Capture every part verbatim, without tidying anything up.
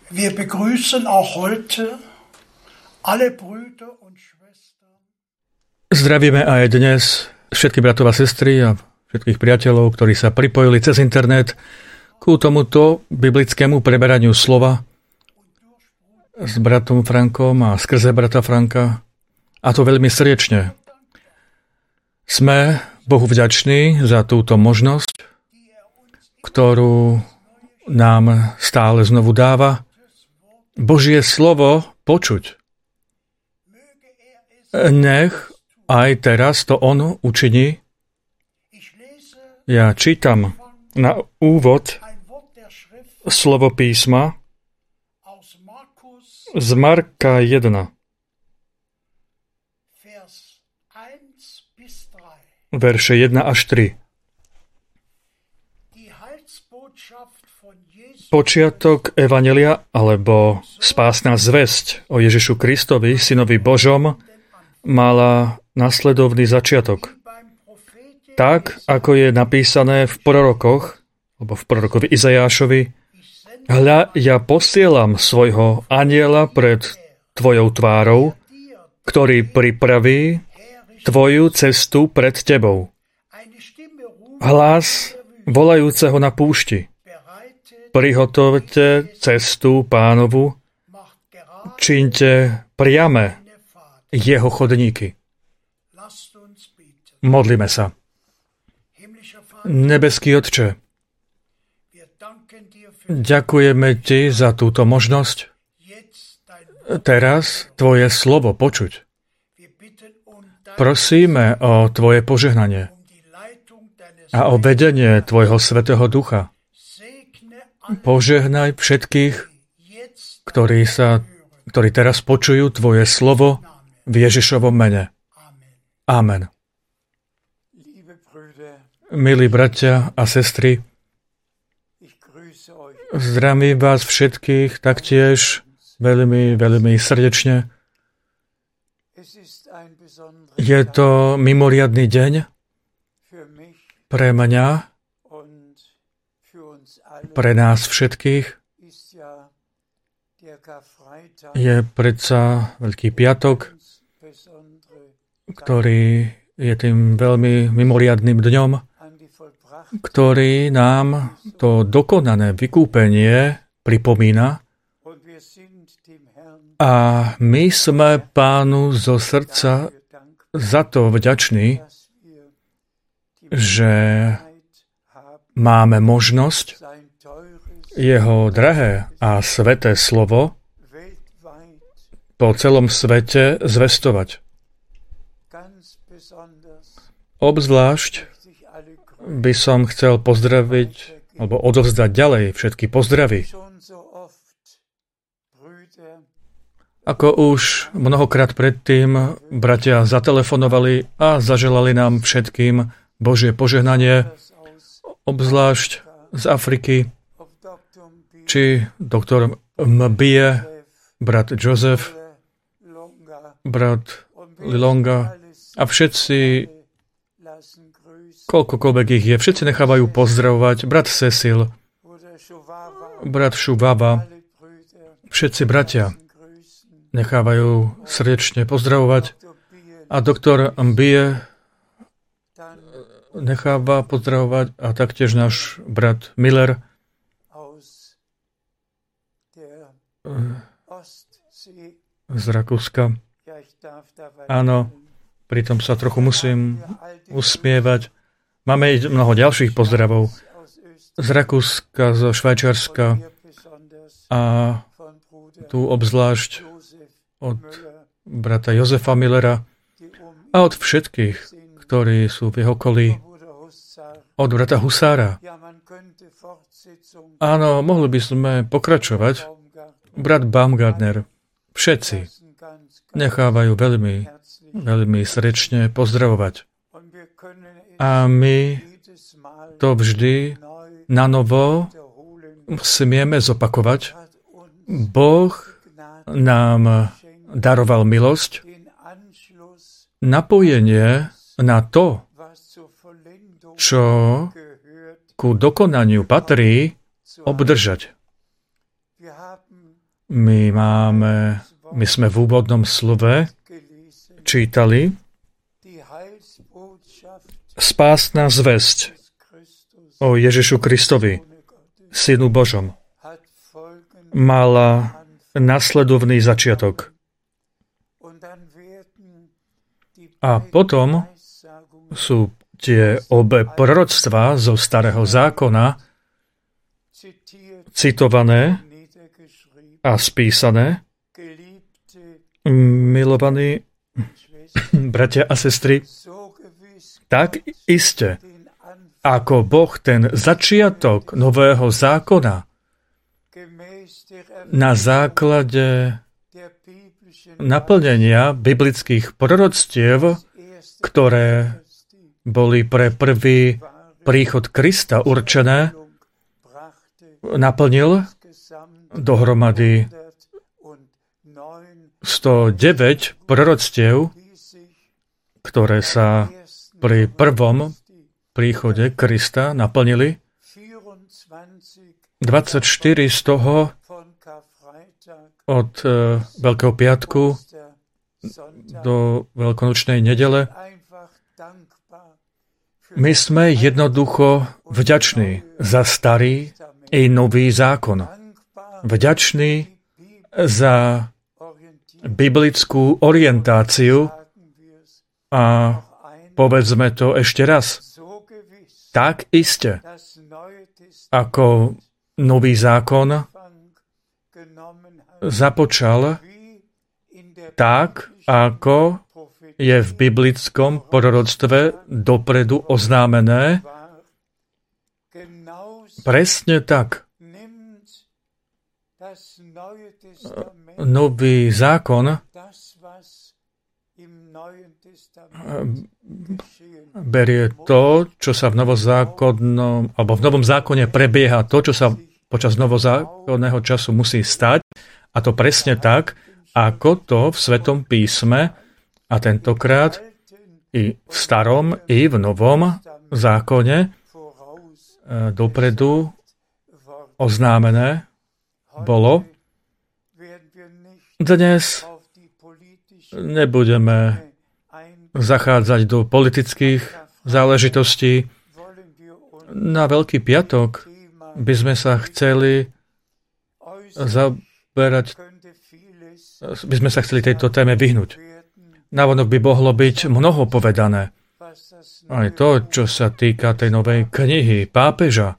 Wir begrüßen auch heute alle Brüder und Schwestern. Zdravíme aj dnes všetky bratov a sestry a všetkých priateľov, ktorí sa pripojili cez internet ku tomuto biblickému preberaniu slova s bratom Frankom a skrze brata Franka. A to veľmi srdečne. Sme Bohu vďační za túto možnosť, ktorú nám stále znovu dáva Božie slovo počuť. Nech aj teraz to on učiní. Ja čítam na úvod slovo písma z Marka jeden. Verše jeden až tri. Počiatok evanjelia, alebo spásna zvesť o Ježišu Kristovi, synovi Božom, mala nasledovný začiatok. Tak, ako je napísané v prorokoch, alebo v prorokovi Izajášovi, hľa, ja posielam svojho anjela pred tvojou tvárou, ktorý pripraví tvoju cestu pred tebou. Hlas volajúceho na púšti. Prihotovte cestu Pánovu, čiňte priame jeho chodníky. Modlíme sa. Nebeský Otče, ďakujeme Ti za túto možnosť teraz Tvoje slovo počuť. Prosíme o Tvoje požehnanie a o vedenie Tvojho Svätého Ducha. Požehnaj všetkých, ktorí, sa, ktorí teraz počujú Tvoje slovo v Ježišovom mene. Amen. Milí bratia a sestry, zdravím vás všetkých taktiež veľmi, veľmi srdečne. Je to mimoriadny deň pre mňa, pre nás všetkých. Je predsa Veľký piatok, ktorý je tým veľmi mimoriadnym dňom, ktorý nám to dokonané vykúpenie pripomína. A my sme Pánu zo srdca za to vďační, že máme možnosť jeho drahé a sveté slovo po celom svete zvestovať. Obzvlášť by som chcel pozdraviť alebo odovzdať ďalej všetky pozdravy. Ako už mnohokrát predtým bratia zatelefonovali a zaželali nám všetkým Božie požehnanie, obzvlášť z Afriky, či doktor Mbie, brat Joseph, brat Lilonga a všetci, koľkokoľvek ich je, všetci nechávajú pozdravovať, brat Cecil, brat Šubaba, všetci bratia nechávajú srdečne pozdravovať a doktor Mbie necháva pozdravovať a taktiež náš brat Miller z Rakúska. Áno, pritom sa trochu musím usmievať. Máme mnoho ďalších pozdravov z Rakúska, zo Švajčiarska a tu obzvlášť od brata Jozefa Millera a od všetkých, ktorí sú v jeho okolí, od brata Husára. Áno, mohli by sme pokračovať. Brat Baumgartner, všetci nechávajú veľmi, veľmi srdečne pozdravovať. A my to vždy na novo smieme zopakovať. Boh nám daroval milosť, napojenie na to, čo ku dokonaniu patrí, obdržať. My máme, my sme v úvodnom slove čítali spásna zvesť o Ježišu Kristovi, Synu Božom, mala nasledovný začiatok. A potom sú tie obe proroctvá zo Starého zákona citované a spísané. Milovaní bratia a sestry, tak iste, ako Boh ten začiatok nového zákona na základe naplnenia biblických proroctiev, ktoré boli pre prvý príchod Krista určené, naplnil dohromady sto deväť proroctiev, ktoré sa pri prvom príchode Krista naplnili. dvadsaťštyri z toho od uh, Veľkého piatku do Veľkonočnej nedele. My sme jednoducho vďační za starý i nový zákon. Vďační za biblickú orientáciu a povedzme to ešte raz. Tak iste, ako nový zákon započal, tak ako je v biblickom proroctve dopredu oznámené, presne tak. Nový zákon berie to, čo sa v novozákonnom, alebo v novom zákone prebieha, to, čo sa počas novozákonného času musí stať, a to presne tak, ako to v Svetom písme a tentokrát i v starom, i v novom zákone dopredu oznámené bolo. Dnes nebudeme zachádzať do politických záležitostí. Na Veľký piatok by sme sa chceli zaberať, by sme sa chceli tejto téme vyhnúť. Návonok by mohlo byť mnoho povedané. Aj to, čo sa týka tej novej knihy pápeža.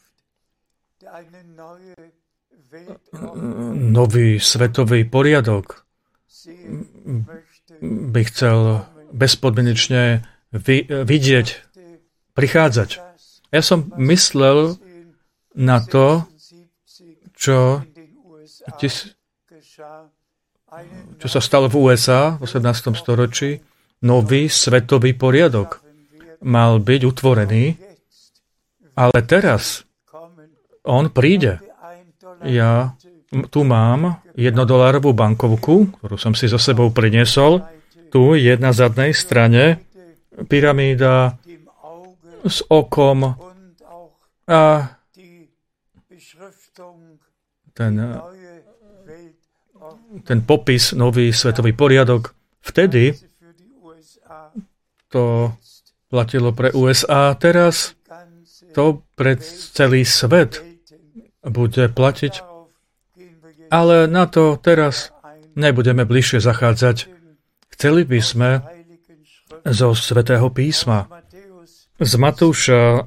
Nový svetový poriadok by chcel bezpodmienečne vi- vidieť, prichádzať. Ja som myslel na to, čo, čo sa stalo v ú es á v osemnástom storočí. Nový svetový poriadok mal byť utvorený, ale teraz on príde. Ja tu mám jednodolárovú bankovku, ktorú som si so sebou priniesol. Tu je na zadnej strane pyramída s okom a ten, ten popis, nový svetový poriadok. Vtedy to platilo pre ú es á, teraz to pre celý svet bude platiť, ale na to teraz nebudeme bližšie zachádzať. Chceli by sme zo Svätého písma z Matúša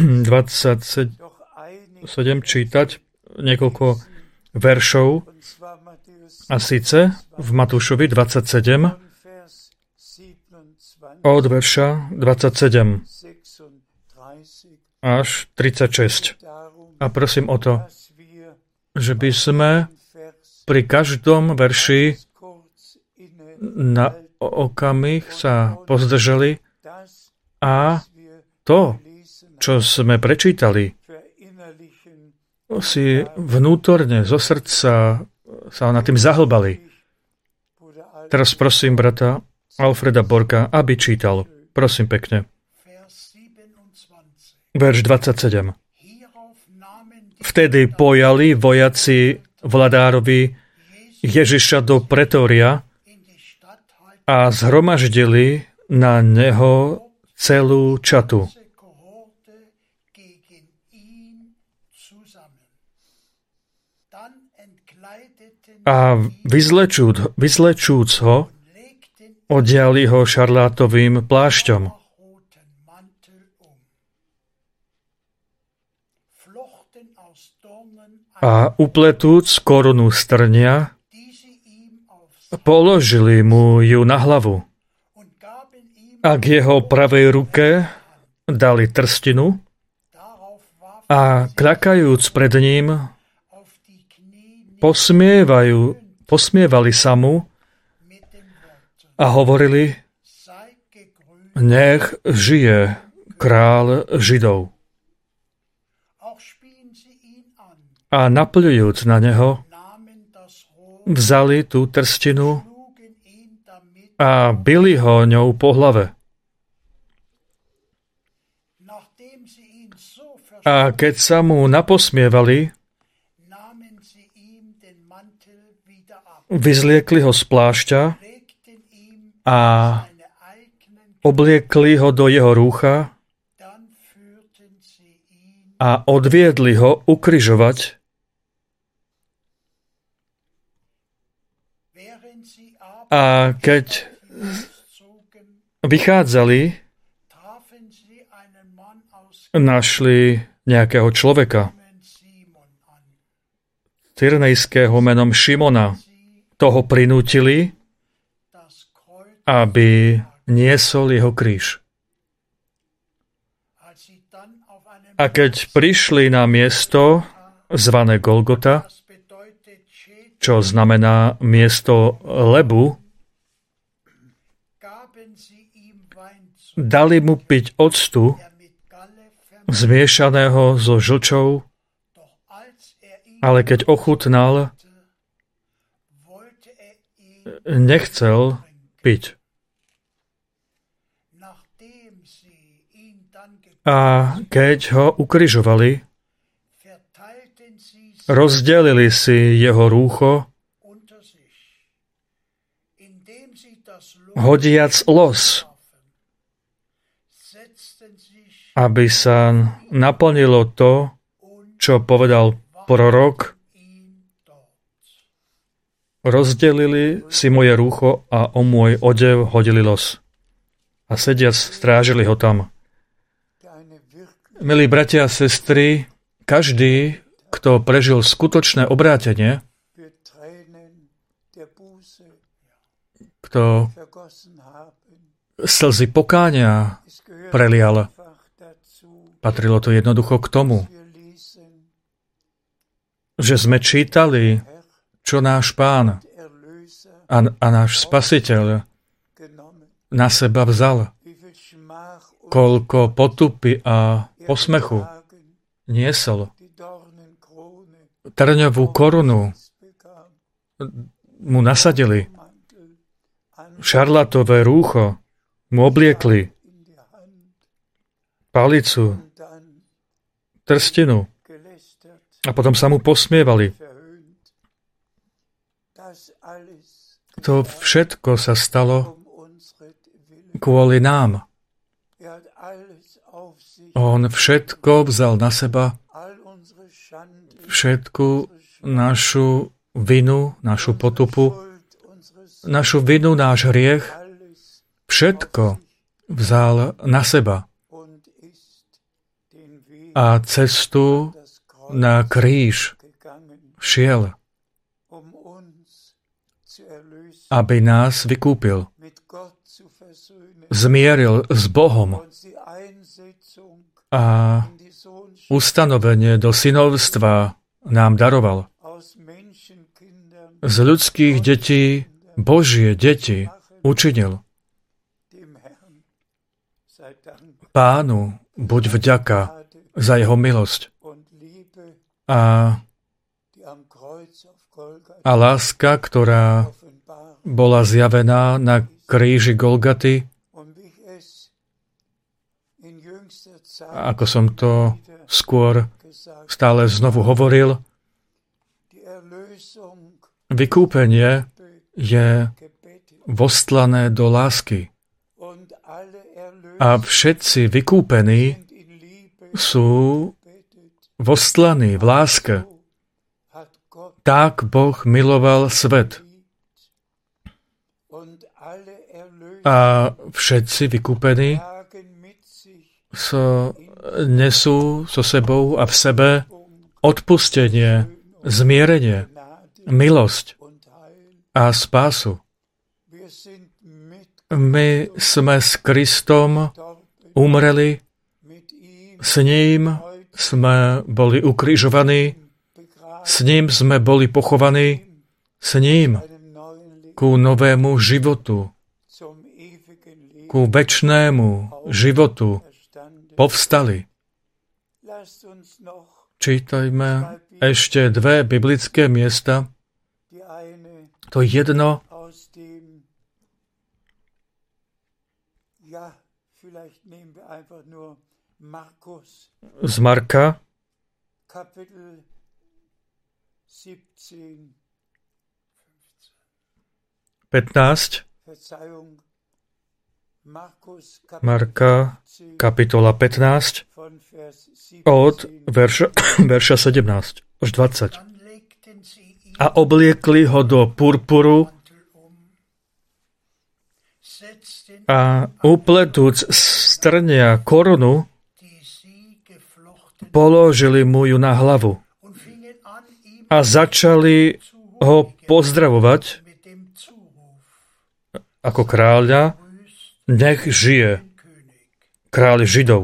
dvadsaťsedem čítať niekoľko veršov, a síce v Matúšovi dvadsaťsedem od verša dvadsaťsedem až tridsaťšesť. A prosím o to, že by sme pri každom verši na okamih sa pozdržali a to, čo sme prečítali, si vnútorne zo srdca sa nad tým zahlbali. Teraz prosím brata Alfreda Borka, aby čítal. Prosím pekne. Verš dvadsaťsedem. Vtedy pojali vojaci vladárovi Ježiša do pretória a zhromaždili na neho celú čatu. A vyzlečúc, vyzlečúc ho, odiali ho šarlátovým plášťom. A upletúc korunu z trnia, položili mu ju na hlavu. A k jeho pravej ruke dali trstinu a kľakajúc pred ním, posmievajú, posmievali sa mu a hovorili, nech žije král Židov. A napľujúc na neho, vzali tú trstinu a bili ho ňou po hlave. A keď sa mu naposmievali, vyzliekli ho z plášťa a obliekli ho do jeho rúcha a odviedli ho ukrižovať. A keď vychádzali, našli nejakého človeka, tyrnejského menom Šimona. Toho prinútili, aby niesol jeho kríž. A keď prišli na miesto zvané Golgota, čo znamená miesto lebu, dali mu piť octu zmiešaného so žlčou, ale keď ochutnal, nechcel piť. A keď ho ukrižovali, rozdelili si jeho rúcho, hodiac los, aby sa naplnilo to, čo povedal prorok. Rozdelili si moje rúcho a o môj odev hodili los. A sediac strážili ho tam. Milí bratia a sestry, každý, kto prežil skutočné obrátenie, kto slzy pokánia prelial, patrilo to jednoducho k tomu, že sme čítali, čo náš Pán a, a náš Spasiteľ na seba vzal. Koľko potupy a posmechu niesol. Trňovú korunu mu nasadili. Šarlatové rúcho mu obliekli. Palicu, trstinu. A potom sa mu posmievali. To všetko sa stalo kvôli nám. On všetko vzal na seba, všetku našu vinu, našu potupu, našu vinu, náš hriech, všetko vzal na seba. A cestu na kríž šiel, aby nás vykúpil, zmieril s Bohom a ustanovenie do synovstva nám daroval. Z ľudských detí Božie deti učinil. Pánu buď vďaka za jeho milosť a, a láska, ktorá bola zjavená na kríži Golgaty, ako som to skôr stále znovu hovoril, Vykúpenie je vostlané do lásky. A všetci vykúpení sú vostlaní v láske. Tak Boh miloval svet. A všetci vykúpení so, nesú so sebou a v sebe odpustenie, zmierenie, milosť a spásu. My sme s Kristom umreli, s ním sme boli ukrižovaní, s ním sme boli pochovaní, s ním ku novému životu, ku večnému životu povstali. Čítajme ešte dve biblické miesta. To jedno z Marka, pätnásť, Marka, kapitola pätnásť, od verša, verša sedemnásť až dvadsať. A obliekli ho do purpuru a upletúc z trnia korunu, položili mu ju na hlavu a začali ho pozdravovať ako kráľa, nech žije, kráľ Židov.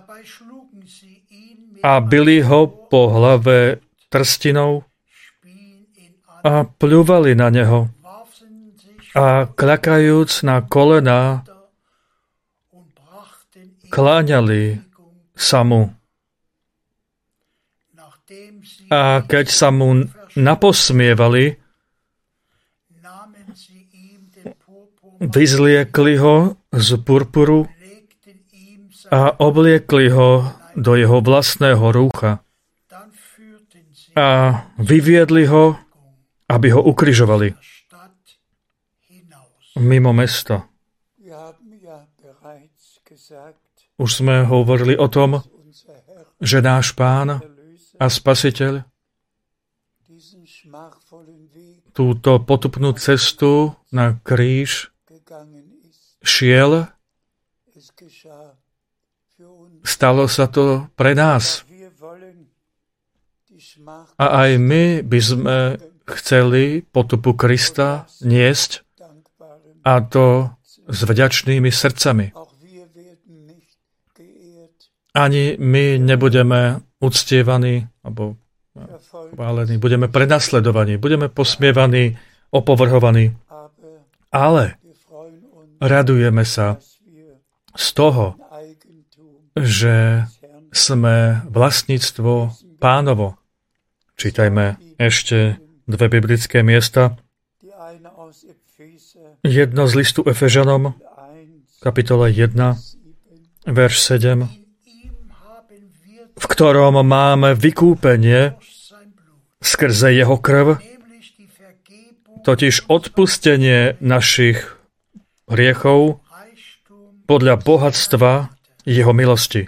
A bili ho po hlave trstinou a pľúvali na neho. A kľakajúc na kolená, kláňali sa mu. A keď sa mu naposmievali, vyzliekli ho z purpuru a obliekli ho do jeho vlastného rúcha a vyviedli ho, aby ho ukrižovali mimo mesta. Už sme hovorili o tom, že náš Pán a Spasiteľ túto potupnú cestu na kríž šiel. Stalo sa to pre nás. A aj my by sme chceli potupu Krista niesť, a to s vďačnými srdcami. Ani my nebudeme uctievaní alebo chválení, budeme prenasledovaní, budeme posmievaní, opovrhovaní, ale radujeme sa z toho, že sme vlastníctvo Pánovo. Čítajme ešte dve biblické miesta. Jedno z listu Efežanom, kapitola jedna, verš sedem, v ktorom máme vykúpenie skrze jeho krv, totiž odpustenie našich hriechov podľa bohatstva jeho milosti.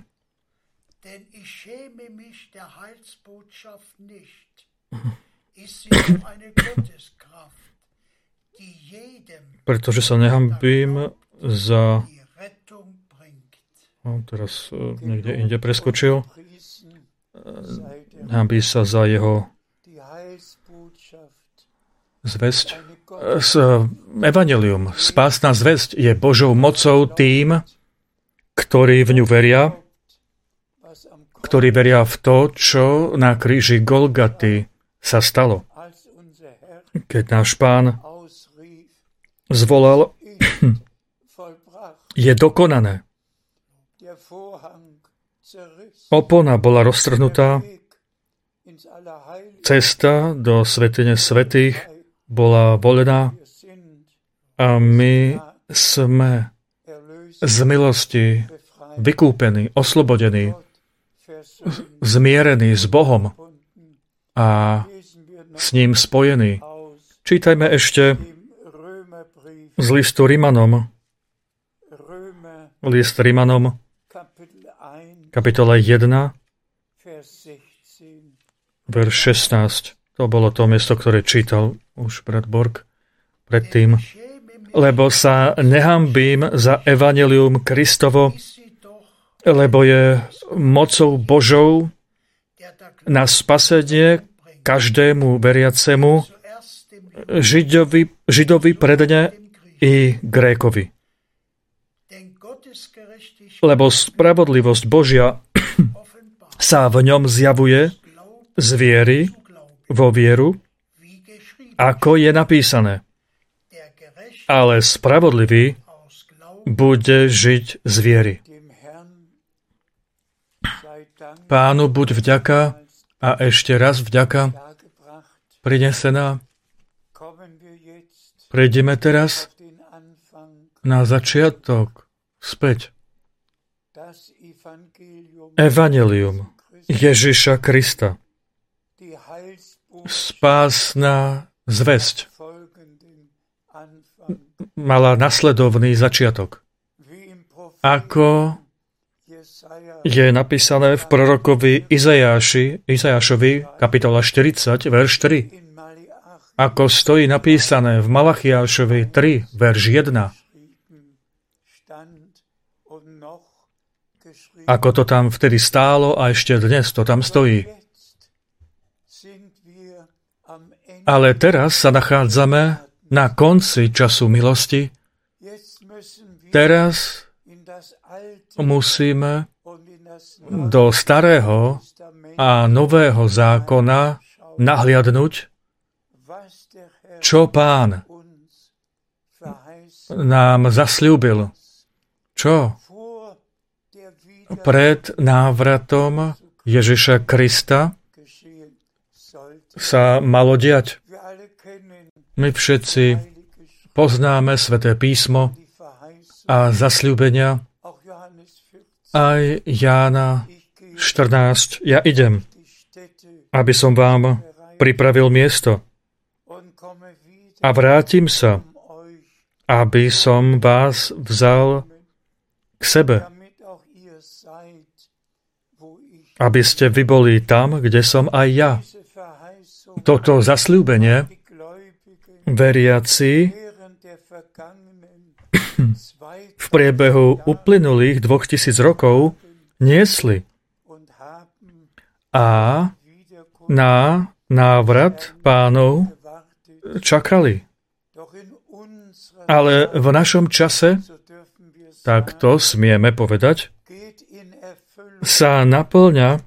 Pretože sa nehambím za... No, teraz niekde inde preskočil. Nehambí sa za jeho zvesť. Evangelium, spásna zvesť, je Božou mocou tým, ktorí v ňu veria, ktorí veria v to, čo na kríži Golgaty sa stalo. Keď náš Pán zvolal, je dokonané. Opona bola roztrhnutá, cesta do svätyne svätých bola volená a my sme z milosti vykúpení, oslobodení, zmierení s Bohom a s ním spojení. Čítajme ešte z listu Rimanom. List Rimanom, kapitola jeden, verš šestnásť. To bolo to miesto, ktoré čítal už brat Borg predtým. Lebo sa nehambím za evanjelium Kristovo, lebo je mocou Božou na spasenie každému veriacemu, Židovi, Židovi predne i Grékovi. Lebo spravodlivosť Božia sa v ňom zjavuje z viery vo vieru, ako je napísané. Ale spravodlivý bude žiť z viery. Pánu buď vďaka a ešte raz vďaka prinesená. Prejdeme teraz na začiatok späť. Evanjelium Ježiša Krista. Spásna zvesť mala nasledovný začiatok. Ako je napísané v prorokovi Izajáši, Izajášovi, kapitola štyridsať, verš tri. Ako stojí napísané v Malachiášovi tri, verš jeden. Ako to tam vtedy stálo a ešte dnes to tam stojí. Ale teraz sa nachádzame na konci času milosti. Teraz musíme do starého a nového zákona nahliadnúť, čo Pán nám zasľúbil, čo pred návratom Ježiša Krista sa malo diať. My všetci poznáme Sväté písmo a zasľúbenia. Aj Jána štrnásť. Ja idem, aby som vám pripravil miesto. A vrátim sa, aby som vás vzal k sebe. Aby ste vy boli tam, kde som aj ja. Toto zasľúbenie veriaci v priebehu uplynulých dvoch tisíc rokov niesli a na návrat Pánov čakali. Ale v našom čase, tak to smieme povedať, sa naplňa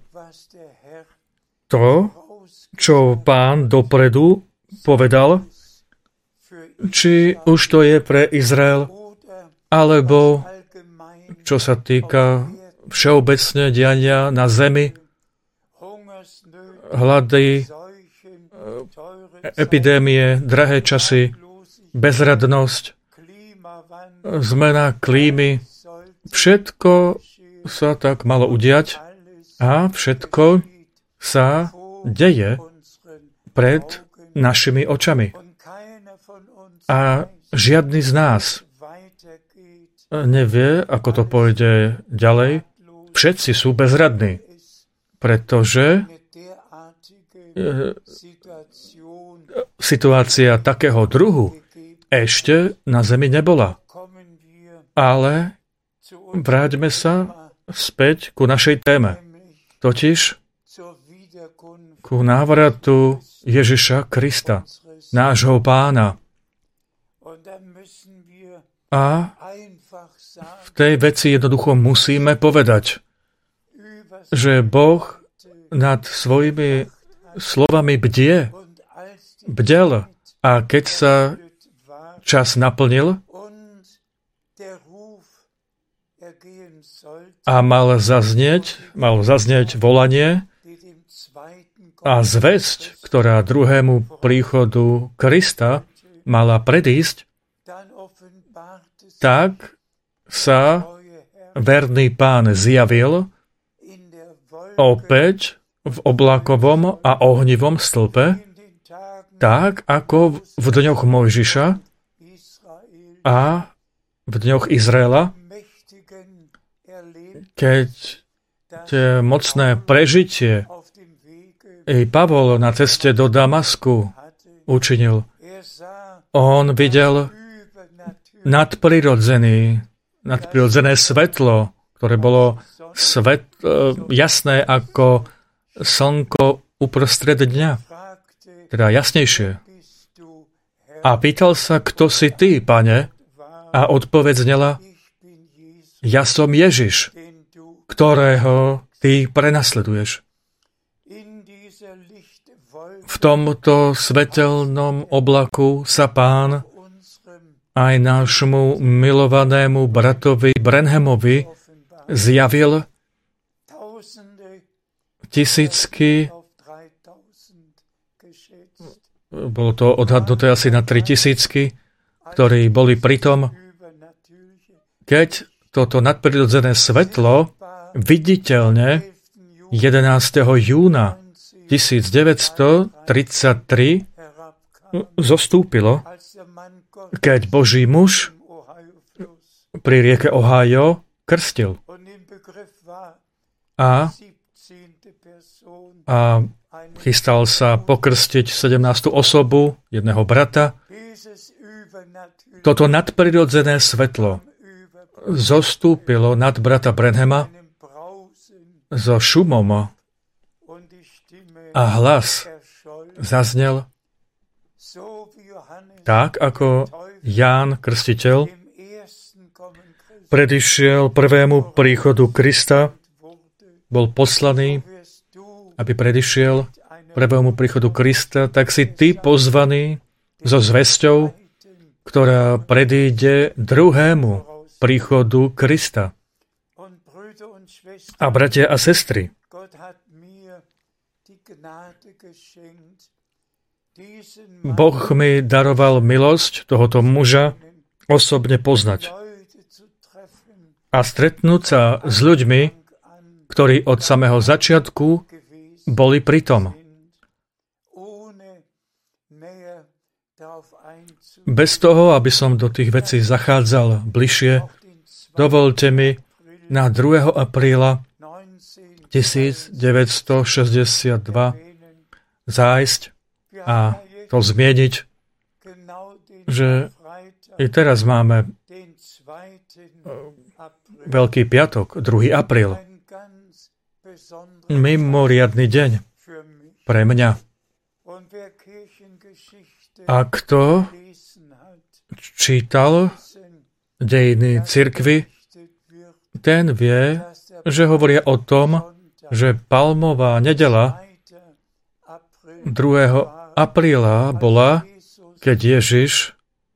to, čo Pán dopredu povedal, či už to je pre Izrael, alebo čo sa týka všeobecne diania na zemi, hlady, epidémie, drahé časy, bezradnosť, zmena klímy. Všetko sa tak malo udiať a všetko sa deje pred našimi očami. A žiadny z nás nevie, ako to pôjde ďalej. Všetci sú bezradní, pretože situácia takého druhu ešte na zemi nebola. Ale vráťme sa späť ku našej téme, totiž ku návratu Ježiša Krista, nášho Pána. A v tej veci jednoducho musíme povedať, že Boh nad svojimi slovami bdie, bdel, a keď sa čas naplnil a mal zaznieť, mal zaznieť volanie a zvesť, ktorá druhému príchodu Krista mala predísť, tak sa verný Pán zjavil opäť v oblakovom a ohnivom stĺpe tak ako v dňoch Mojžiša a v dňoch Izraela, keď tie mocné prežitie i Pavol na ceste do Damasku učinil. On videl nadprirodzený, nadprirodzené svetlo, ktoré bolo svet, jasné ako slnko uprostred dňa, teda jasnejšie. A pýtal sa, kto si ty, Pane? A odpoveď znela, ja som Ježiš, ktorého ty prenasleduješ. V tomto svetelnom oblaku sa Pán aj nášmu milovanému bratovi Branhamovi zjavil tisícky, bolo to odhadnuté asi na tri tisícky, ktorí boli pritom, keď toto nadprirodzené svetlo viditeľne jedenásteho júna tisícdeväťstotridsaťtri zostúpilo, keď Boží muž pri rieke Ohio krstil. A, a chystal sa pokrstiť sedemnástu osobu, jedného brata. Toto nadprirodzené svetlo zostúpilo nad brata Branhama so šumom a hlas zaznel tak, ako Ján Krstiteľ predišiel prvému príchodu Krista, bol poslaný, aby predišiel prvému príchodu Krista, tak si ty pozvaný so zvesťou, ktorá predíde druhému príchodu Krista. A bratia a sestry, Boh mi daroval milosť tohoto muža osobne poznať a stretnúť sa s ľuďmi, ktorí od samého začiatku boli pritom. Bez toho, aby som do tých vecí zachádzal bližšie, dovolte mi na druhého apríla tisícdeväťstošesťdesiatdva zájsť a to zmieniť, že i teraz máme Veľký piatok, druhý apríl. Mimoriadny deň pre mňa. A kto čítal dejiny cirkvi, ten vie, že hovoria o tom, že palmová nedeľa druhého apríla bola, keď Ježiš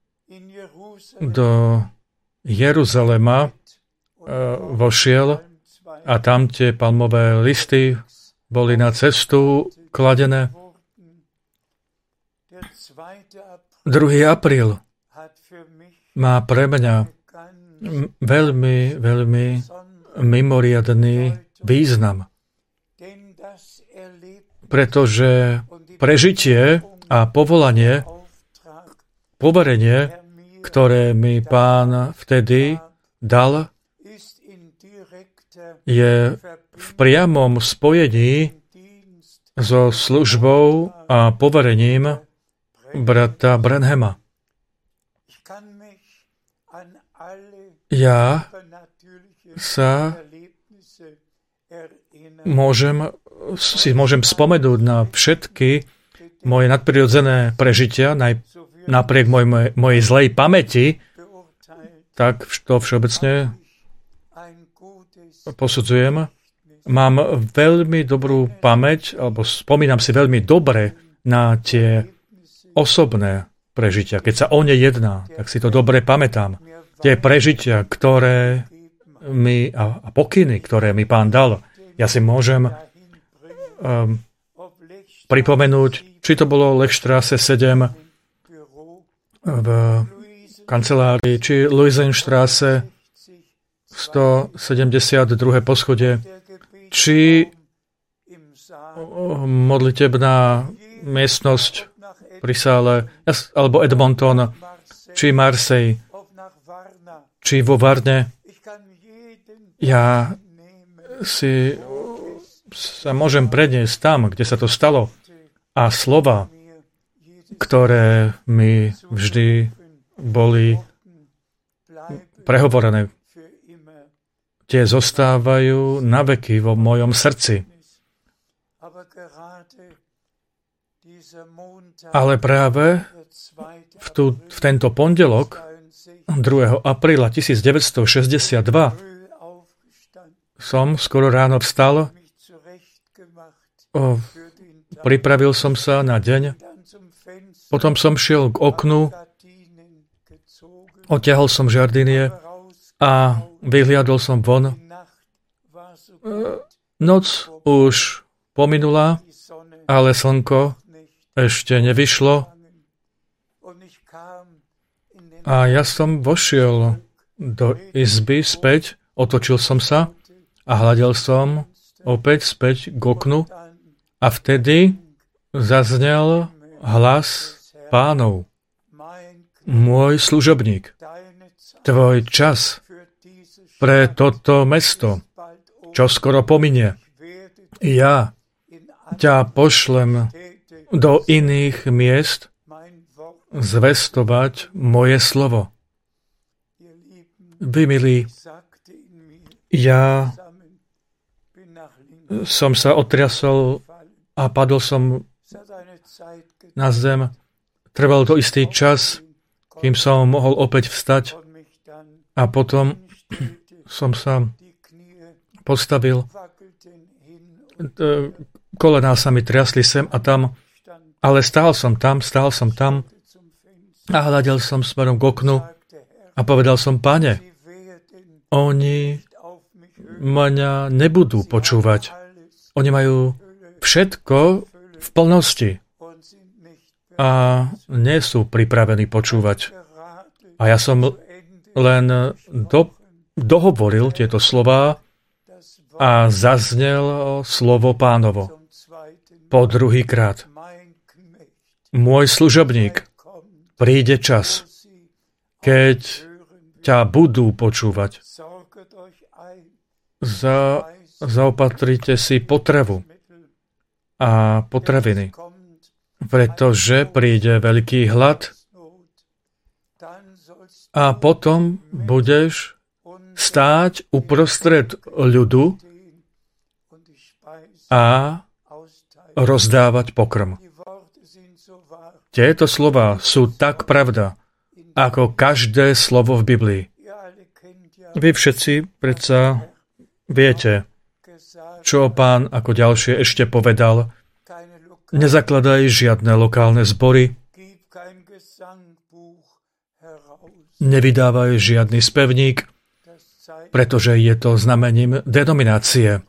do Jeruzalema vošiel a tam tie palmové listy boli na cestu kladené. druhý apríl má pre mňa veľmi, veľmi mimoriadny význam, pretože prežitie a povolanie, poverenie, ktoré mi Pán vtedy dal, je v priamom spojení so službou a poverením brata Branhama. Ja sa môžem, si môžem spomenúť na všetky moje nadprirodzené prežitia, napriek mojej, mojej zlej pamäti, tak to všeobecne posudzujem. Mám veľmi dobrú pamäť, alebo spomínam si veľmi dobre na tie osobné prežitia. Keď sa o ne jedná, tak si to dobre pamätám. Tie prežitia, ktoré mi, a, a pokyny, ktoré mi Pán dal, ja si môžem um, pripomenúť, či to bolo Lechstrasse sedem v kancelárii, či Luisenstrasse stosedemdesiatdva poschodie, či modlitebná miestnosť pri sále, alebo Edmonton, či Marseille, či vo Varne. Ja si sa môžem predniesť tam, kde sa to stalo. A slova, ktoré mi vždy boli prehovorené, tie zostávajú na veky vo mojom srdci. Ale práve v, tú, v tento pondelok, druhého apríla devätnásťstošesťdesiatdva, som skoro ráno vstal, o, pripravil som sa na deň, potom som šiel k oknu, odtiahol som žardinie a vyhliadol som von. Noc už pominula, ale slnko ešte nevyšlo a ja som vošiel do izby späť, otočil som sa a hľadel som opäť späť k oknu a vtedy zaznel hlas Pánov. Môj služobník, tvoj čas pre toto mesto, čo skoro pominie. Ja ťa pošlem do iných miest zvestovať moje slovo. Vy, milí, ja som sa otriasol a padol som na zem. Trval to istý čas, kým som mohol opäť vstať a potom som sa postavil. Kolená sa mi triasli sem a tam, ale stál som tam, stál som tam a hľadel som smerom k oknu a povedal som, Pane, oni mňa nebudú počúvať. Oni majú všetko v plnosti a nie sú pripravení počúvať. A ja som len do, dohovoril tieto slová a zaznel slovo Pánovo. Po druhýkrát. Môj služobník, príde čas, keď ťa budú počúvať. Za, zaopatrite si potravu a potraviny, pretože príde veľký hlad a potom budeš stáť uprostred ľudu a rozdávať pokrm. Tieto slova sú tak pravda, ako každé slovo v Biblii. Vy všetci predsa viete, čo Pán ako ďalšie ešte povedal. Nezakladaj žiadne lokálne zbory, nevydávaj žiadny spevník, pretože je to znamením denominácie.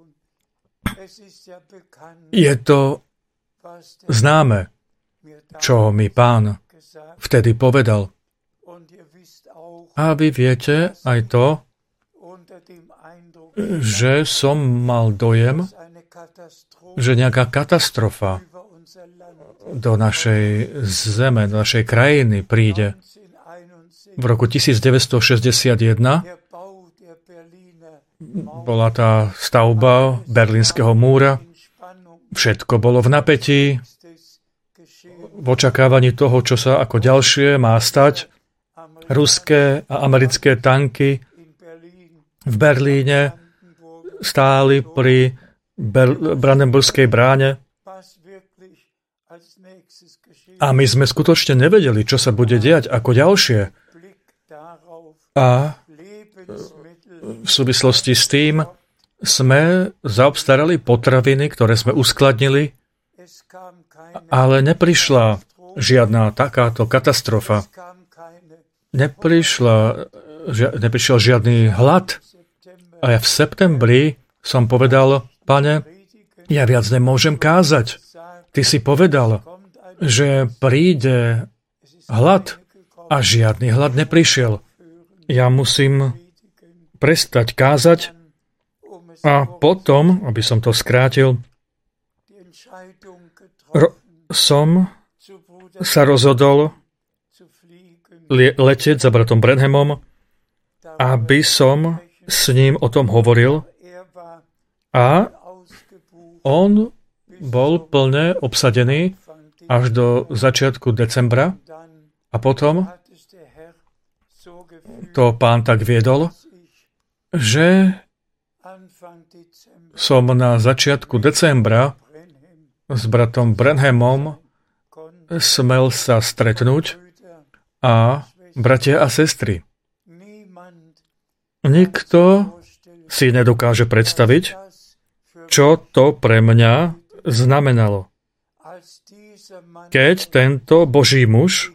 Je to známe, čo mi Pán vtedy povedal. A vy viete aj to, že som mal dojem, že nejaká katastrofa do našej zeme, do našej krajiny príde. V roku devätnásťstošesťdesiatjeden bola tá stavba Berlínskeho múra. Všetko bolo v napätí, v očakávaní toho, čo sa ako ďalšie má stať. Ruské a americké tanky v Berlíne stáli pri Ber- Brandenburskej bráne a my sme skutočne nevedeli, čo sa bude diať ako ďalšie. A v súvislosti s tým sme zaobstarali potraviny, ktoré sme uskladnili, ale neprišla žiadna takáto katastrofa. Neprišla, žia, neprišiel žiadny hlad. A ja v septembri som povedal, Pane, ja viac nemôžem kázať. Ty si povedal, že príde hlad a žiadny hlad neprišiel. Ja musím prestať kázať a potom, aby som to skrátil, ro- som sa rozhodol letieť za bratom Branhamom, aby som s ním o tom hovoril, a on bol plne obsadený až do začiatku decembra a potom to Pán tak viedol, že som na začiatku decembra s bratom Branhamom smel sa stretnúť a bratia a sestry, nikto si nedokáže predstaviť, čo to pre mňa znamenalo. Keď tento Boží muž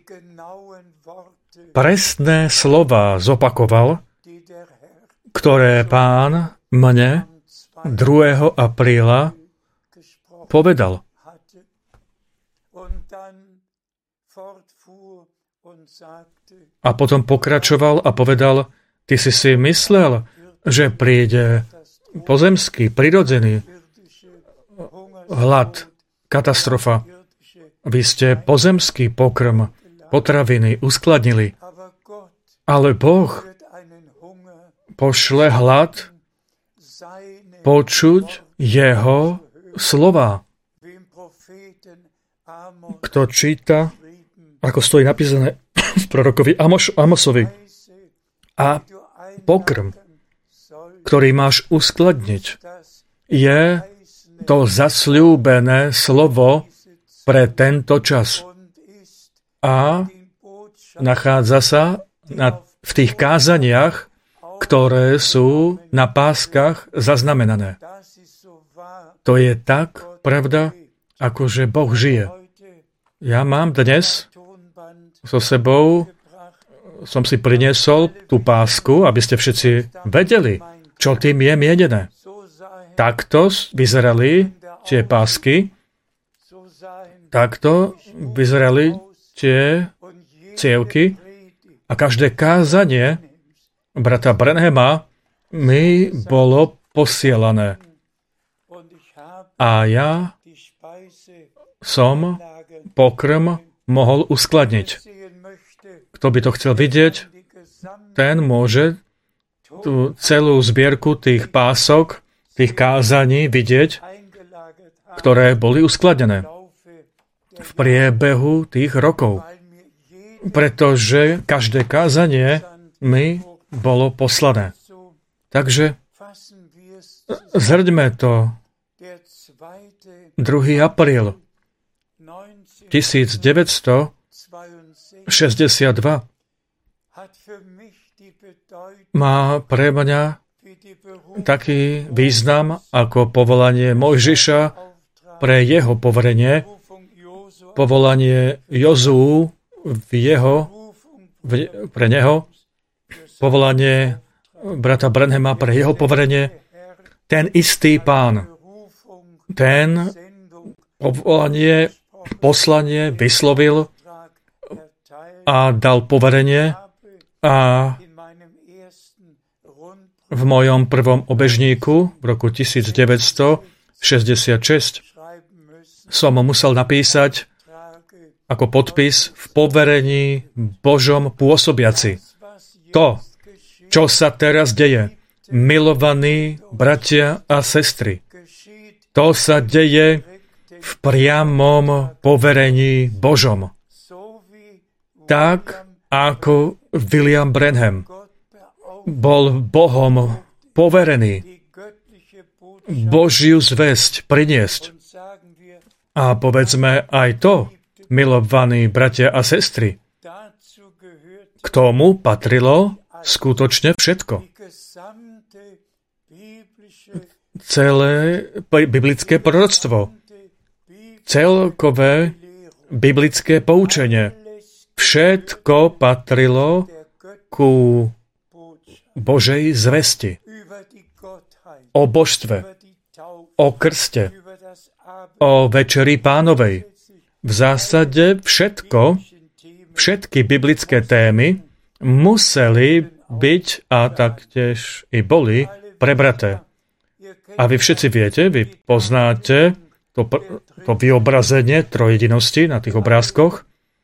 presné slová zopakoval, ktoré Pán mne druhého apríla povedal. A potom pokračoval a povedal, ty si si myslel, že príde pozemský, prirodzený hlad, katastrofa. Vy ste pozemský pokrm, potraviny uskladnili. Ale Boh pošle hlad počuť jeho slova. Kto číta, ako stojí napísané v prorokovi Amos, Amosovi, a pokrm, ktorý máš uskladniť, je to zasľúbené slovo pre tento čas. A nachádza sa na, v tých kázaniach, ktoré sú na páskach zaznamenané. To je tak pravda, ako že Boh žije. Ja mám dnes so sebou, som si priniesol tú pásku, aby ste všetci vedeli, čo tým je mienené. Takto vyzerali tie pásky, takto vyzerali tie cievky a každé kázanie brata Branhama mi bolo posielané. A ja som pokrm mohol uskladniť. Kto by to chcel vidieť, ten môže tú celú zbierku tých pások, tých kázaní vidieť, ktoré boli uskladnené v priebehu tých rokov. Pretože každé kázanie mi bolo poslané. Takže zhrňme to. druhého apríla devätnásťstošesťdesiatdva má pre mňa taký význam ako povolanie Mojžiša pre jeho poverenie, povolanie Jozuu v jeho, v, pre neho, povolanie brata Branhama pre jeho poverenie. Ten istý Pán, ten povolanie, poslanie vyslovil a dal poverenie a v mojom prvom obežníku v roku devätnásťstošesťdesiatšesť som musel napísať ako podpis v poverení Božom pôsobiaci. To, čo sa teraz deje, milovaní bratia a sestry, to sa deje v priamom poverení Božom. Tak, ako William Branham bol Bohom poverený Božiu zvesť priniesť. A povedzme aj to, milovaní bratia a sestry, k tomu patrilo skutočne všetko. Celé biblické proroctvo, celkové biblické poučenie, všetko patrilo ku Božej zvesti, o božstve, o krste, o večeri Pánovej. V zásade všetko, všetky biblické témy museli byť a taktiež i boli prebraté. A vy všetci viete, vy poznáte to, to vyobrazenie trojedinosti na tých obrázkoch.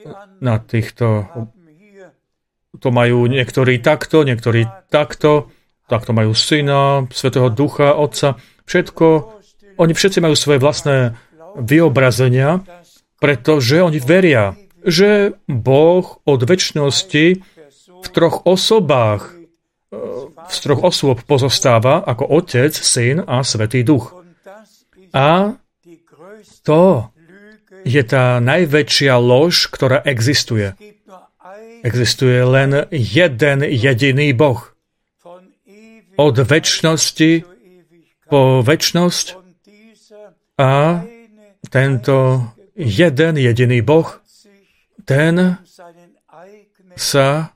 na týchto, to majú niektorí takto, niektorí takto, takto majú Syna, Svätého Ducha, Otca, všetko, oni všetci majú svoje vlastné vyobrazenia, pretože oni veria, že Boh od večnosti v troch osobách, z troch osôb pozostáva ako Otec, Syn a Svätý Duch. A to je tá najväčšia lož, ktorá existuje. Existuje len jeden jediný Boh. Od večnosti po večnosť a tento jeden jediný Boh, ten sa,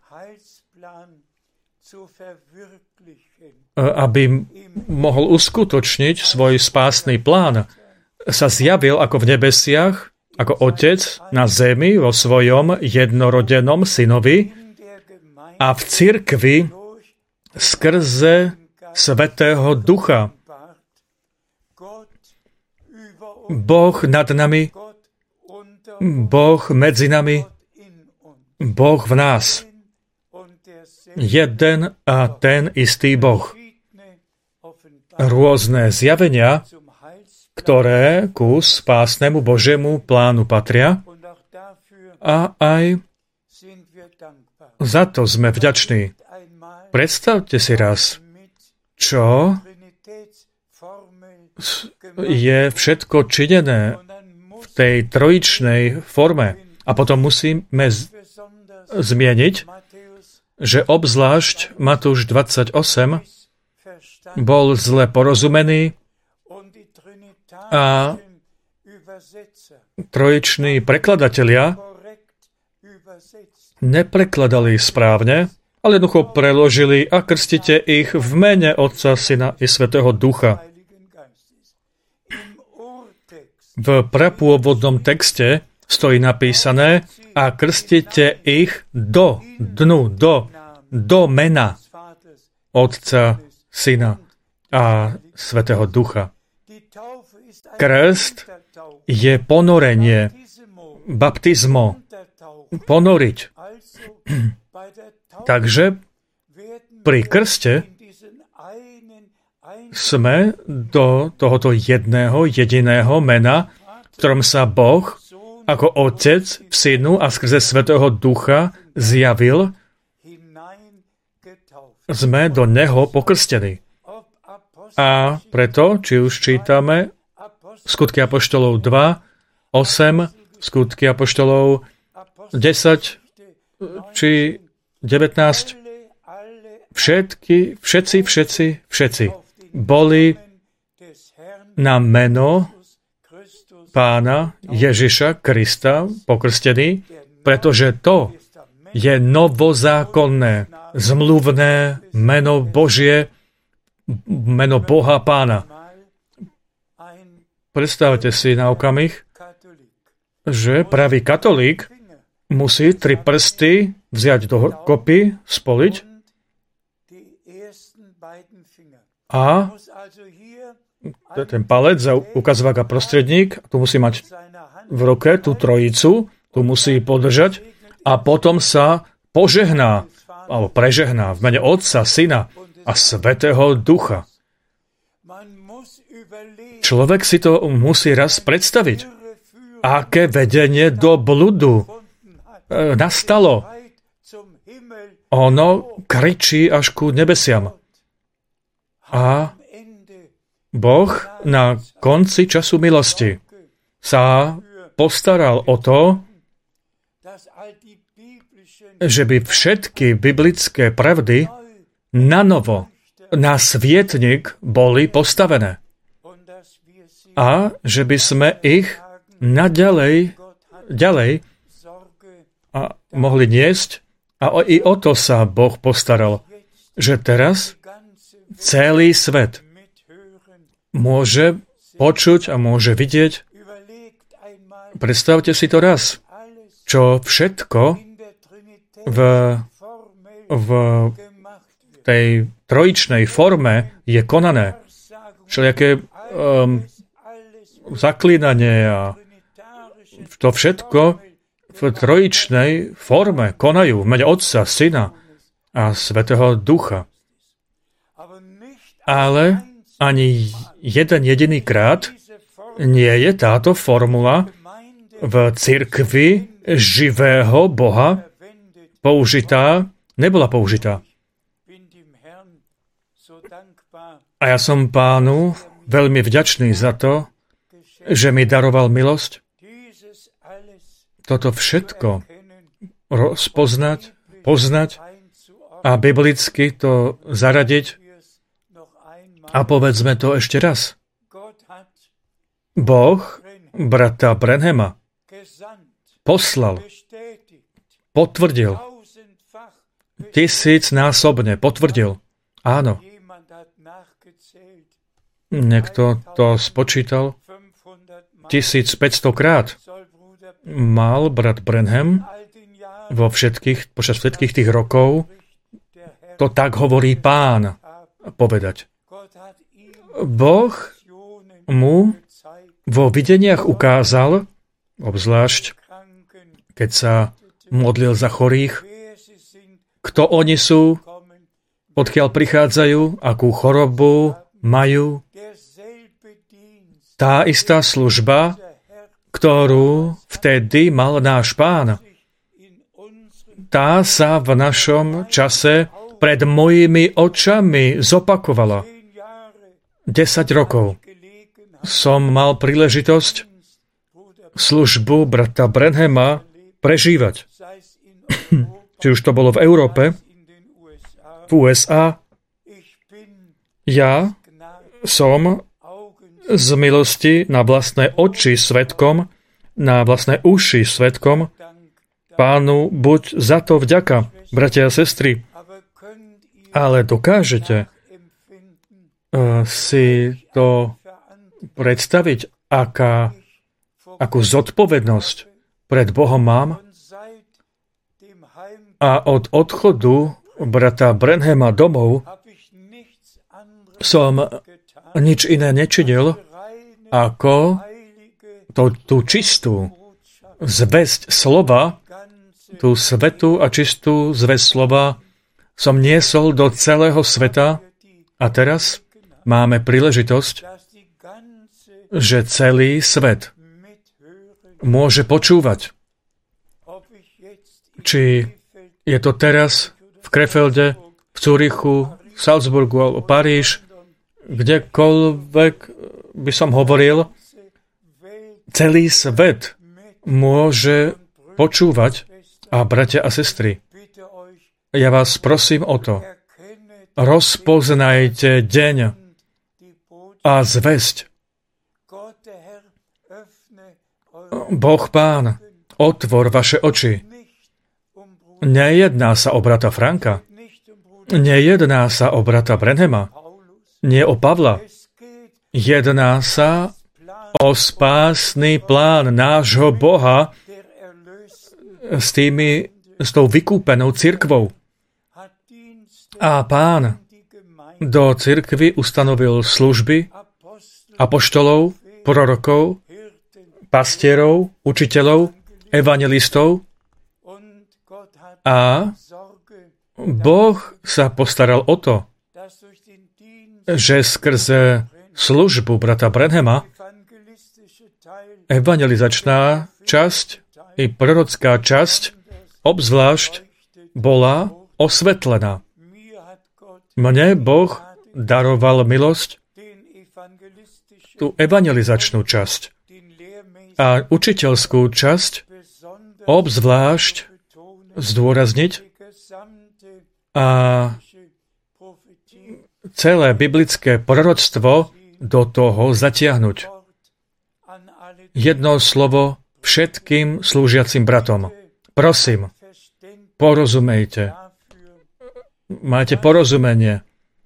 aby mohol uskutočniť svoj spásny plán, sa zjavil ako v nebesiach, ako Otec na zemi vo svojom jednorodenom synovi a v cirkvi skrze Svätého Ducha. Boh nad nami, Boh medzi nami, Boh v nás. Jeden a ten istý Boh. Rôzne zjavenia, ktoré ku spásnemu Božiemu plánu patria, a aj za to sme vďační. Predstavte si raz, čo je všetko činené v tej trojičnej forme. A potom musíme z- zmieniť, že obzvlášť Matúš dvadsaťosem bol zle porozumený a trojiční prekladatelia neprekladali správne, ale jednoducho preložili a krstite ich v mene Otca, Syna i Svätého Ducha. V prapôvodnom texte stojí napísané a krstite ich do dnu, do, do mena Otca, Syna a Svätého Ducha. Krst je ponorenie, baptizmo, ponoriť. Takže pri krste sme do tohoto jedného, jediného mena, v ktorom sa Boh ako Otec v Synu a skrze Svätého Ducha zjavil, sme do Neho pokrstení. A preto, či už čítame Skutky apoštolov dva, osem, Skutky apoštolov desať, či devätnásť, všetky, všetci, všetci, všetci boli na meno Pána Ježiša Krista pokrstení, pretože to je novozákonné, zmluvné meno Božie, meno Boha Pána. Predstavte si na okamih, že pravý katolík musí tri prsty vziať do kopy, spoliť a ten palec za ukazovák a prostredník, tu musí mať v ruke tú trojicu, tu musí podržať a potom sa požehná, alebo prežehná v mene Otca, Syna a Svätého Ducha. Človek si to musí raz predstaviť. Aké vedenie do bludu e, nastalo. Ono kričí až ku nebesiam. A Boh na konci času milosti sa postaral o to, že by všetky biblické pravdy nanovo na svietnik boli postavené. A že by sme ich naďalej ďalej a mohli niesť. A i o to sa Boh postaral, že teraz celý svet môže počuť a môže vidieť. Predstavte si to raz, čo všetko v, v tej trojičnej forme je konané. Všelijaké um, zaklínanie a to všetko v trojičnej forme konajú v mene Otca, Syna a Svätého Ducha. Ale ani jeden jediný krát nie je táto formula v cirkvi živého Boha použitá, nebola použitá. A ja som Pánu veľmi vďačný za to, že mi daroval milosť toto všetko rozpoznať, poznať a biblicky to zaradiť. A povedzme to ešte raz. Boh brata Branhama poslal, potvrdil, tisícnásobne potvrdil. Áno. Niekto to spočítal. tisícpäťsto krát mal brat Branham vo všetkých, počas všetkých tých rokov to tak hovorí Pán povedať. Boh mu vo videniach ukázal, obzvlášť keď sa modlil za chorých, kto oni sú, odkiaľ prichádzajú, akú chorobu majú. Tá istá služba, ktorú vtedy mal náš Pán, tá sa v našom čase pred mojimi očami zopakovala. Desať rokov som mal príležitosť službu brata Branhama prežívať. Či už to bolo v Európe, v ú es á. Ja som z milosti na vlastné oči svedkom, na vlastné uši svedkom. Pánu buď za to vďaka, bratia a sestry. Ale dokážete uh, si to predstaviť, aká, akú zodpovednosť pred Bohom mám? A od odchodu brata Branhama domov som nič iné nečinil, ako to, tú čistú zvesť slova, tú svetú a čistú zvesť slova som niesol do celého sveta a teraz máme príležitosť, že celý svet môže počúvať. Či je to teraz v Krefelde, v Zürichu, v Salzburgu alebo Paríž, kdekoľvek by som hovoril, celý svet môže počúvať. A bratia a sestry, ja vás prosím o to, rozpoznajte deň a zvesť. Boh Pán, otvor vaše oči. Nejedná sa o brata Franka, nejedná sa o brata Branhama, nie o Pavla. Jedná sa o spásny plán nášho Boha s tými, s tou vykúpenou cirkvou. A Pán do cirkvy ustanovil služby apoštolov, prorokov, pastierov, učiteľov, evangelistov a Boh sa postaral o to, že skrze službu brata Branhama evangelizačná časť i prorocká časť obzvlášť bola osvetlená. Mne Boh daroval milosť, tú evangelizačnú časť a učiteľskú časť obzvlášť zdôrazniť a celé biblické proroctvo do toho zatiahnuť. Jedno slovo všetkým slúžiacim bratom. Prosím, porozumejte. Máte porozumenie,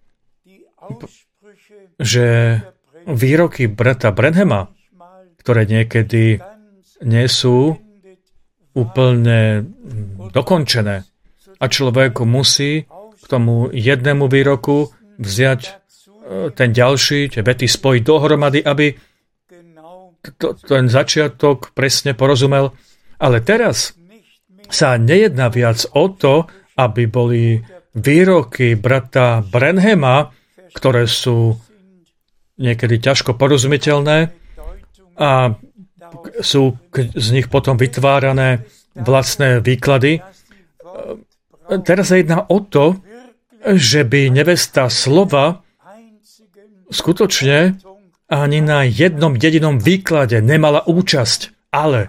že výroky brata Branhama, ktoré niekedy nie sú úplne dokončené, a človek musí k tomu jednému výroku vziať ten ďalší, tie vety spojiť dohromady, aby to, ten začiatok presne porozumel. Ale teraz sa nejedná viac o to, aby boli výroky brata Branhama, ktoré sú niekedy ťažko porozumiteľné a sú z nich potom vytvárané vlastné výklady. Teraz sa jedná o to, že by nevesta slova skutočne ani na jednom jedinom výklade nemala účasť, ale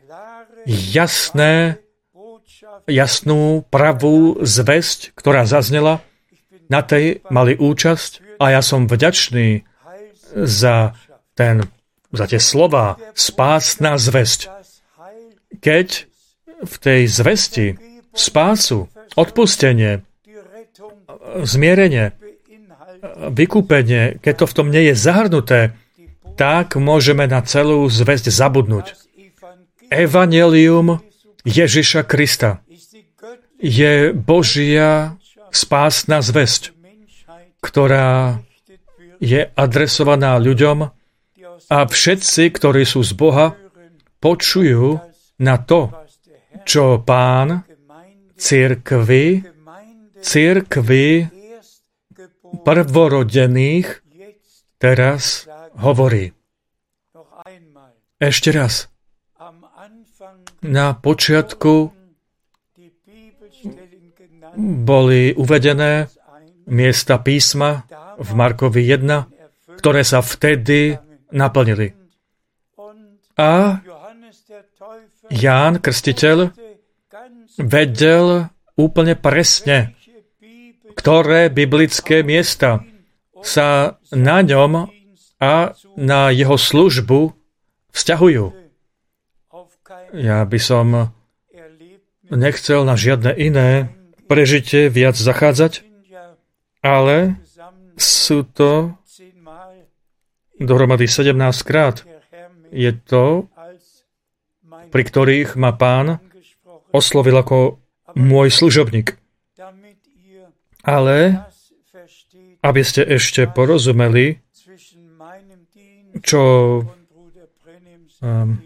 jasné, jasnú, pravú zvesť, ktorá zaznela, na tej mali účasť a ja som vďačný za, ten, za tie slová spásna zvesť. Keď v tej zvesti spásu, odpustenie, zmierenie, vykúpenie, keď to v tom nie je zahrnuté, tak môžeme na celú zvesť zabudnúť. Evanjelium Ježiša Krista je Božia spásna zvesť, ktorá je adresovaná ľuďom a všetci, ktorí sú z Boha, počujú na to, čo Pán cirkvi, cirkvi prvorodených teraz hovorí. Ešte raz. Na počiatku boli uvedené miesta písma v Markovi jeden, ktoré sa vtedy naplnili. A Ján Krstiteľ vedel úplne presne, ktoré biblické miesta sa na ňom a na jeho službu vzťahujú. Ja by som nechcel na žiadne iné prežitie viac zachádzať, ale sú to dohromady sedemnásť krát. Je to, pri ktorých ma Pán oslovil ako môj služobník. Ale aby ste ešte porozumeli, čo um,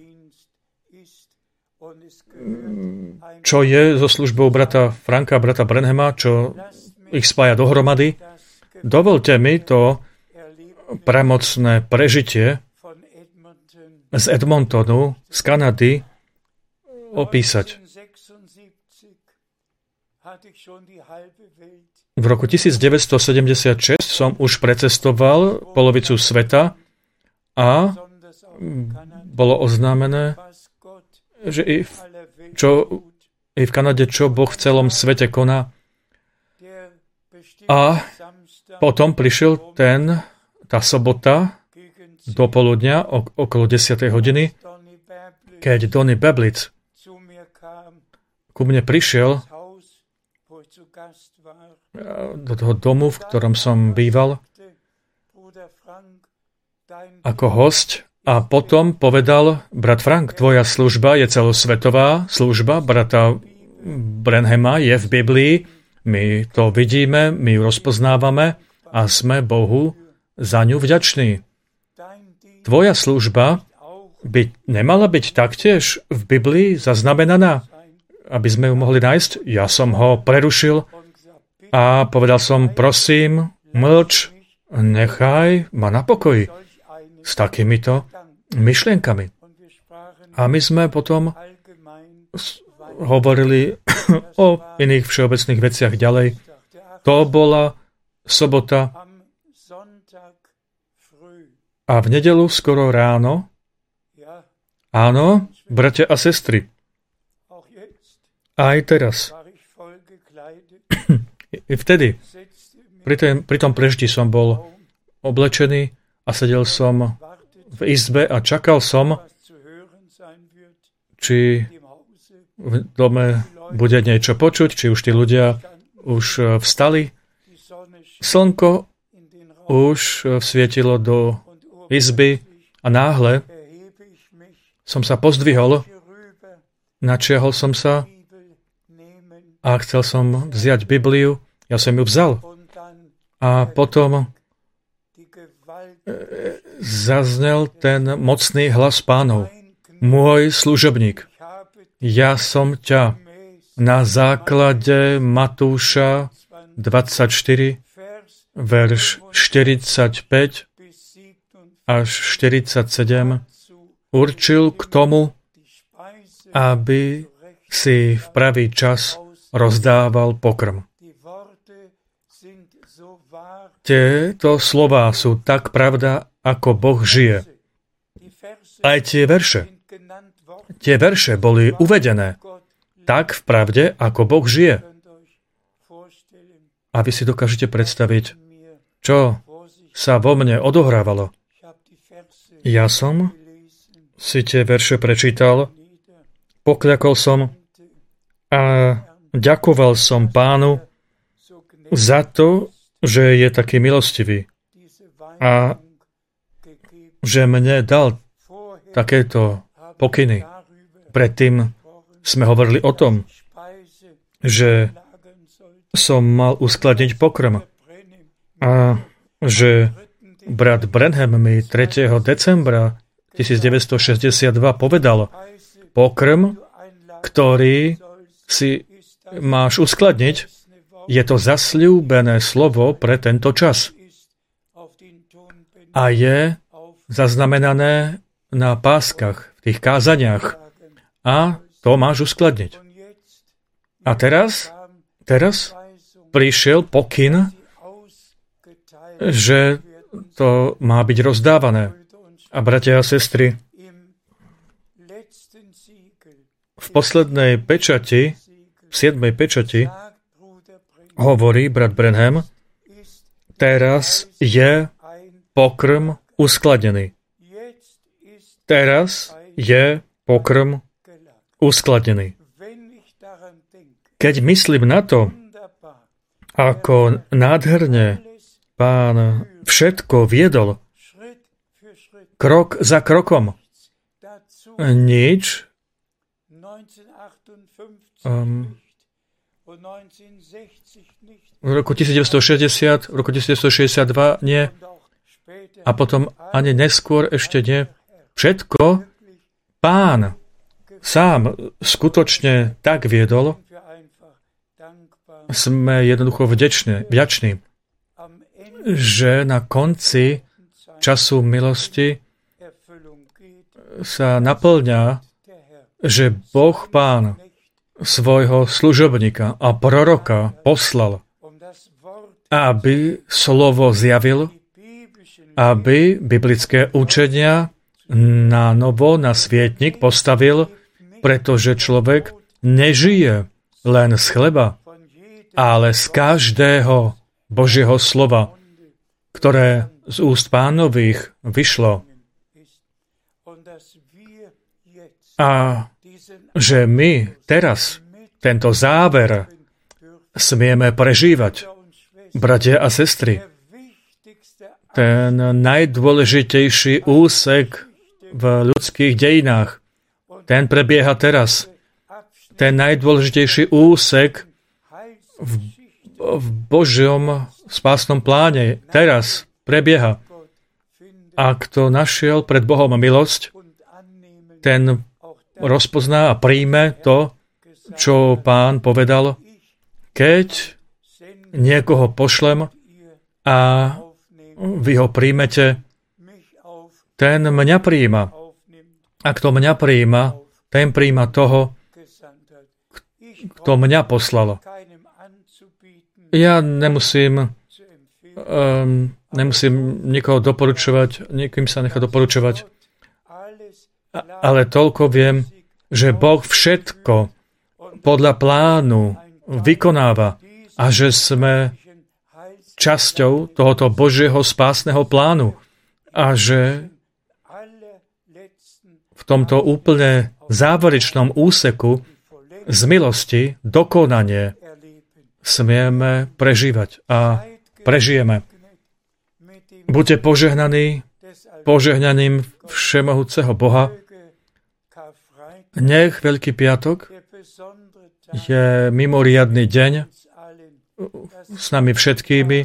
čo je so službou brata Franka a brata Branhama, čo ich spája dohromady, dovolte mi to premocné prežitie z Edmontonu, z Kanady, opísať. V roku devätnásťstosedemdesiatšesť som už precestoval polovicu sveta a bolo oznámené, že i v, čo, i v Kanade, čo Boh v celom svete koná. A potom prišiel ten, tá sobota do poludnia, okolo desiatej hodiny, keď Donny Bablitz ku mne prišiel do toho domu, v ktorom som býval, ako hosť, a potom povedal: brat Frank, tvoja služba je celosvetová služba brata Branhama, je v Biblii, my to vidíme, my ju rozpoznávame a sme Bohu za ňu vďační. Tvoja služba by nemala byť taktiež v Biblii zaznamenaná, aby sme ju mohli nájsť? Ja som ho prerušil a povedal som: prosím, mlč, nechaj ma na pokoji s takýmito myšlienkami. A my sme potom hovorili o iných všeobecných veciach ďalej. To bola sobota a v nedeľu skoro ráno, áno, bratia a sestry, aj teraz, i vtedy, pri, tém, pri tom prežití som bol oblečený a sedel som v izbe a čakal som, či v dome bude niečo počuť, či už tí ľudia už vstali. Slnko už svietilo do izby a náhle som sa pozdvihol, načiahol som sa a chcel som vziať Bibliu. Ja som ju vzal. A potom zaznel ten mocný hlas Pánov. Môj služobník. ja som ťa na základe Matúša dvadsaťštyri, verš štyridsaťpäť až štyridsaťsedem určil k tomu, aby si v pravý čas rozdával pokrm. Tieto slová sú tak pravda, ako Boh žije. Aj tie verše. Tie verše boli uvedené tak v pravde, ako Boh žije. A vy si dokážete predstaviť, čo sa vo mne odohrávalo. Ja som si tie verše prečítal, pokľakol som a ďakoval som Pánu za to, že je taký milostivý a že mne dal takéto pokyny. Predtým sme hovorili o tom, že som mal uskladniť pokrm a že brat Branham mi tretieho decembra devätnásťstošesťdesiatdva povedal, pokrm, ktorý si máš uskladniť, je to zasľúbené slovo pre tento čas. A je zaznamenané na páskach, v tých kázaniach. A to máš uskladniť. A teraz, teraz prišiel pokyn, že to má byť rozdávané. A bratia a sestry, v poslednej pečati, v siedmej pečati, hovorí brat Branham, teraz je pokrm uskladený. Teraz je pokrm uskladený. Keď myslím na to, ako nádherne Pán všetko viedol, krok za krokom, nič, um, v roku devätnásťstošesťdesiat, v roku devätnásťstošesťdesiatdva nie, a potom ani neskôr ešte nie. Všetko Pán sám skutočne tak viedol, sme jednoducho vďační, vďační, že na konci času milosti sa naplňa, že Boh Pán svojho služobníka a proroka poslal, aby slovo zjavil, aby biblické učenia na novo, na svietnik postavil, pretože človek nežije len z chleba, ale z každého Božieho slova, ktoré z úst Pánových vyšlo. A že my teraz tento záver smieme prežívať, bratia a sestry. Ten najdôležitejší úsek v ľudských dejinách, ten prebieha teraz. Ten najdôležitejší úsek v, v Božom spásnom pláne teraz prebieha. A kto našiel pred Bohom milosť, ten rozpozná a príjme to, čo Pán povedal, keď niekoho pošlem a vy ho príjmete, ten mňa príjma. A kto mňa príjma, ten príjma toho, kto mňa poslal. Ja nemusím, um, nemusím nikoho doporučovať, niekým sa nechá doporučovať, ale toľko viem, že Boh všetko podľa plánu vykonáva a že sme časťou tohoto Božieho spásneho plánu a že v tomto úplne záverečnom úseku z milosti dokonanie smieme prežívať a prežijeme. Buďte požehnaní požehnaním všemohúceho Boha. Nech Veľký piatok je mimoriadny deň s nami všetkými,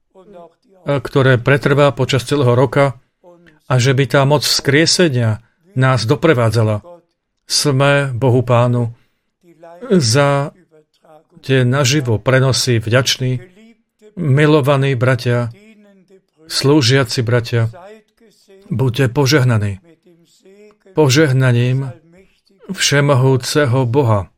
ktoré pretrvá počas celého roka a že by tá moc vzkriesenia nás doprevádzala. Sme Bohu Pánu za tie naživo prenosy vďační, milovaní bratia, slúžiaci bratia, buďte požehnaní požehnaním všemohúceho Boha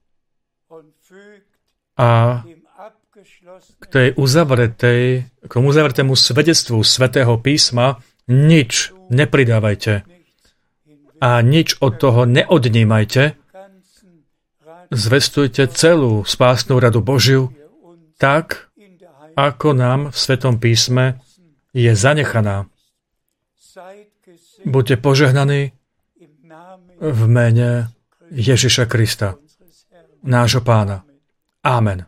a k tej uzavretej, k uzavretému svedectvu Svätého písma nič nepridávajte a nič od toho neodnímajte. Zvestujte celú spásnu radu Božiu tak, ako nám v Svätom písme je zanechaná. Buďte požehnaní v mene Ježiša Krista, nášho Pána. Amen.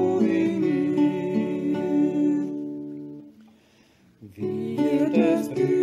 Wird es